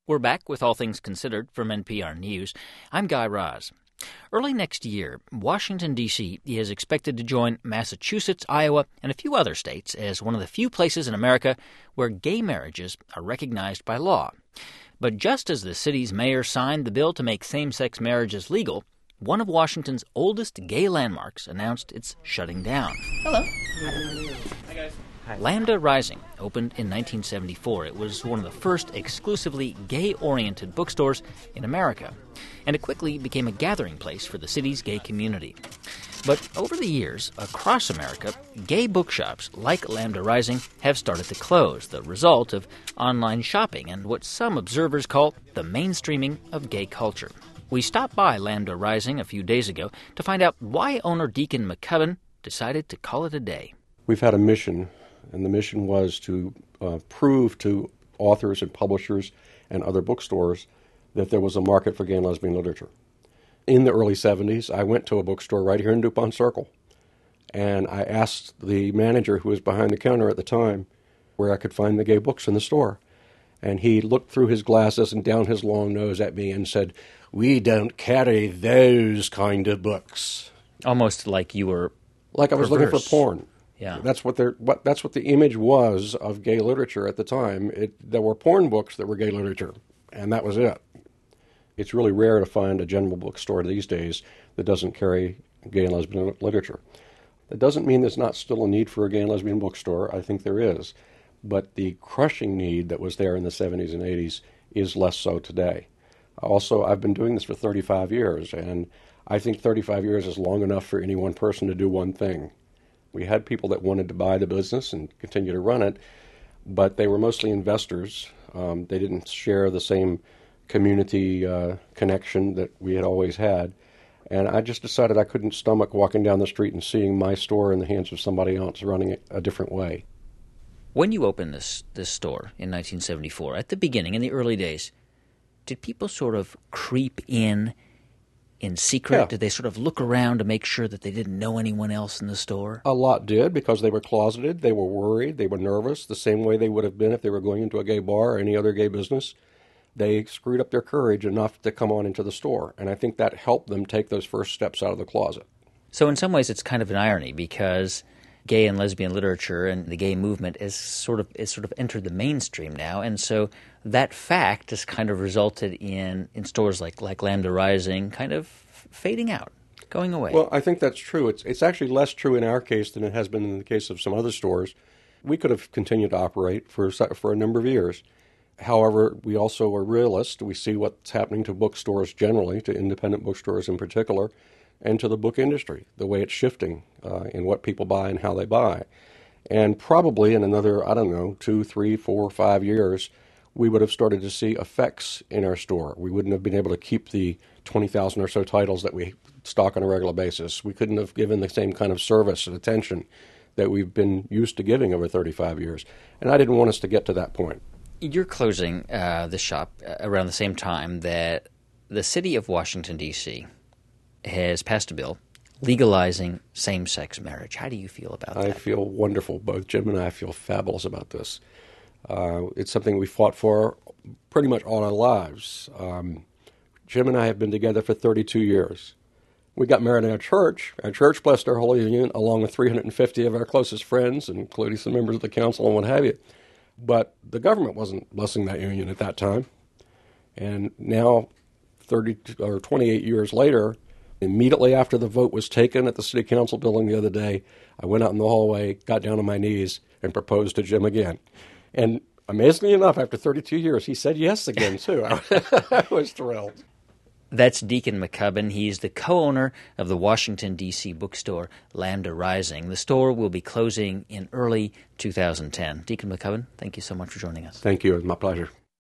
We're back with All Things Considered from NPR News. I'm Guy Raz. Early next year, Washington, D.C. is expected to join Massachusetts, Iowa, and a few other states as one of the few places in America where gay marriages are recognized by law. But just as the city's mayor signed the bill to make same-sex marriages legal, one of Washington's oldest gay landmarks announced it's shutting down. Hello. Hi, guys. Lambda Rising opened in 1974. It was one of the first exclusively gay-oriented bookstores in America, and it quickly became a gathering place for the city's gay community. But over the years, across America, gay bookshops like Lambda Rising have started to close, the result of online shopping and what some observers call the mainstreaming of gay culture. We stopped by Lambda Rising a few days ago to find out why owner Deacon McCubbin decided to call it a day. We've had a mission, and the mission was to prove to authors and publishers and other bookstores that there was a market for gay and lesbian literature. In the early 70s, I went to a bookstore right here in DuPont Circle, and I asked the manager who was behind the counter at the time where I could find the gay books in the store. And he looked through his glasses and down his long nose at me and said, "We don't carry those kind of books." Almost like you were like I was looking for porn. Yeah, that's what the image was of gay literature at the time. There were porn books that were gay literature, and that was it. It's really rare to find a general bookstore these days that doesn't carry gay and lesbian literature. That doesn't mean there's not still a need for a gay and lesbian bookstore. I think there is. But the crushing need that was there in the 70s and 80s is less so today. Also, I've been doing this for 35 years, and I think 35 years is long enough for any one person to do one thing. We had people that wanted to buy the business and continue to run it, but they were mostly investors. They didn't share the same community connection that we had always had. And I just decided I couldn't stomach walking down the street and seeing my store in the hands of somebody else running it a different way. When you opened this store in 1974, at the beginning, in the early days, did people sort of creep in secret? Yeah. Did they sort of look around to make sure that they didn't know anyone else in the store? A lot did, because they were closeted, they were worried, they were nervous, the same way they would have been if they were going into a gay bar or any other gay business. They screwed up their courage enough to come on into the store, and I think that helped them take those first steps out of the closet. So in some ways it's kind of an irony, because gay and lesbian literature and the gay movement is sort of entered the mainstream now, and so that fact has kind of resulted in stores like Lambda Rising kind of fading out, going away. Well, I think that's true. It's actually less true in our case than it has been in the case of some other stores. We could have continued to operate for a number of years. However, we also are realists. We see what's happening to bookstores generally, to independent bookstores in particular, and to the book industry, the way it's shifting in what people buy and how they buy. And probably in another, 2, 3, 4, 5 years, we would have started to see effects in our store. We wouldn't have been able to keep the 20,000 or so titles that we stock on a regular basis. We couldn't have given the same kind of service and attention that we've been used to giving over 35 years. And I didn't want us to get to that point. You're closing the shop around the same time that the city of Washington, D.C. has passed a bill legalizing same-sex marriage. How do you feel about that? I feel wonderful. Both Jim and I feel fabulous about this. It's something we fought for pretty much all our lives. Jim and I have been together for 32 years. We got married in our church. Our church blessed our holy union along with 350 of our closest friends, including some members of the council and what have you. But the government wasn't blessing that union at that time. And now, 28 years later, immediately after the vote was taken at the city council building the other day, I went out in the hallway, got down on my knees, and proposed to Jim again. And amazingly enough, after 32 years, he said yes again, too. I was thrilled. That's Deacon McCubbin. He's the co-owner of the Washington, D.C. bookstore Lambda Rising. The store will be closing in early 2010. Deacon McCubbin, thank you so much for joining us. Thank you. It was my pleasure.